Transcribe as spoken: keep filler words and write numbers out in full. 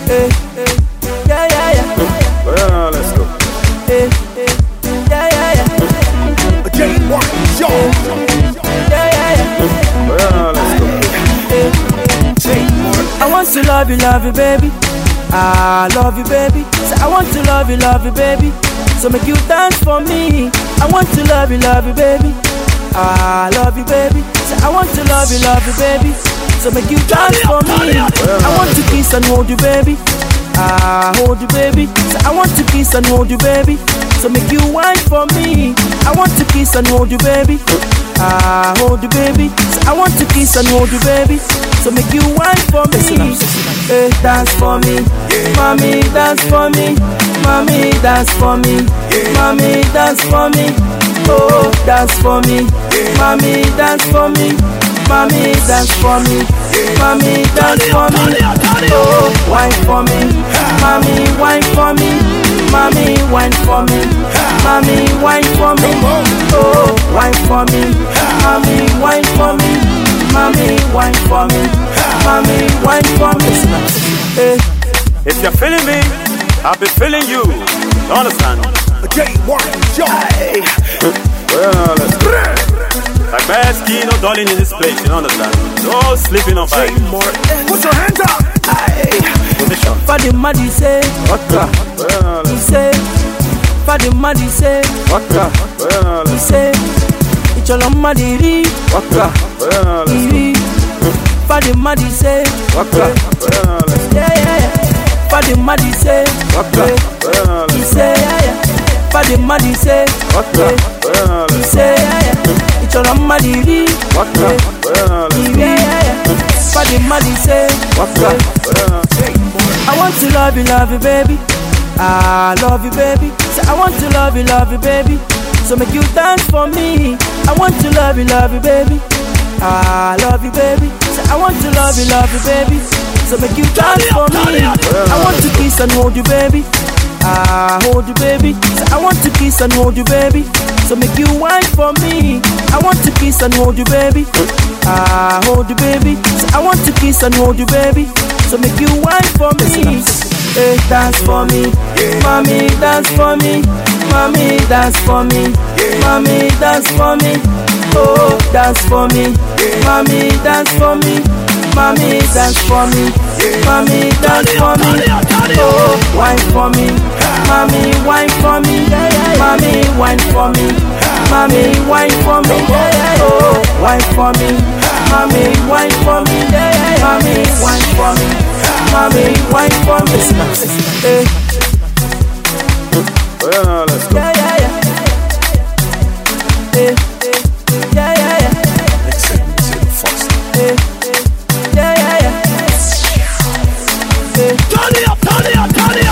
Hey, hey, yeah, yeah, yeah. Well, let's go. Hey, hey, yeah, yeah, yeah. J one, yo. Yeah, yeah, yeah. Well, let's go. Hey. I want to love you, love you, baby. I love you, baby. Say, I want to love you, love you, baby. So make you dance for me. I want to love you, love you, baby. I love you, baby. Say, I want to love you, love you, baby. So make you dance for me. I want to kiss and hold you, baby. I hold you, baby. Say, I want to kiss and hold you, baby. So make you whine for me. I want to kiss and hold you, baby. I hold you, baby. Say, I want to kiss and hold you, baby. So make you whine for me. Hey, dance for me, mommy, dance for me, mommy, dance for me, mommy, dance for me. Oh, dance for me, mommy, dance for me, mommy, dance for me, mommy, dance for me. Oh, wine for me, mommy, wine for me, mommy, wine for me, mommy, wine for me. Oh, wine for me, mommy, wine for me, mommy, wine for me, mommy, wine for me. Hey. If you're feeling me, I'll be feeling you. You understand? J one, yo. Well, let's go. Like best key, no darling in this place. You understand? No sleeping on fire. Put your hands up. Position. Fadi Madi say, Waka. Well, he let's say, Fadi Madi say, Waka. Well, he let's say, Ichola Madi ri, Waka. Well, let's go. ri. Fadi Madi say, Waka. Well, let's go. yeah, yeah, yeah. Fadi Madi say, Waka. Well, he let's say, yeah, yeah. Fadi Madi say, Waka. Well, he let's say, yeah, yeah. Ichola Madi ri, Waka. Well, let's yeah, yeah, yeah. Fadi Madi say, Waka. Well, I want to love you, love you, baby. I love you, baby. Say, I want to love you, love you, baby. So make you dance for me. I want to love you, love you, baby. I love you, baby. Say, I want to love you, love you, baby. So make you dance for me. I want to kiss and hold you, baby. I hold you, baby. Say, I want to kiss and hold you, baby. So make you whine for me. I want to kiss and hold you, baby. I hold you, baby. Say, I want to kiss and hold you, baby. So make you whine for me. Hey, dance for me, mommy, dance for me, mommy, dance for me, mommy, dance for me. Oh, dance for me, mommy, dance for me, mommy, dance for me, mommy, dance for me. Oh, wine for me, mommy, wine for me, mommy, wine for me, mommy, wine for me. Oh, wine for me, mommy, wine for me, mommy, wine for me. Mommy, wine for me. Hey. well, let's go. Yeah, yeah, yeah. Hey, hey. Yeah, yeah, yeah. Hey, hey. Yeah, yeah, yeah. Hey. Turn it up, turn it up, turn it up.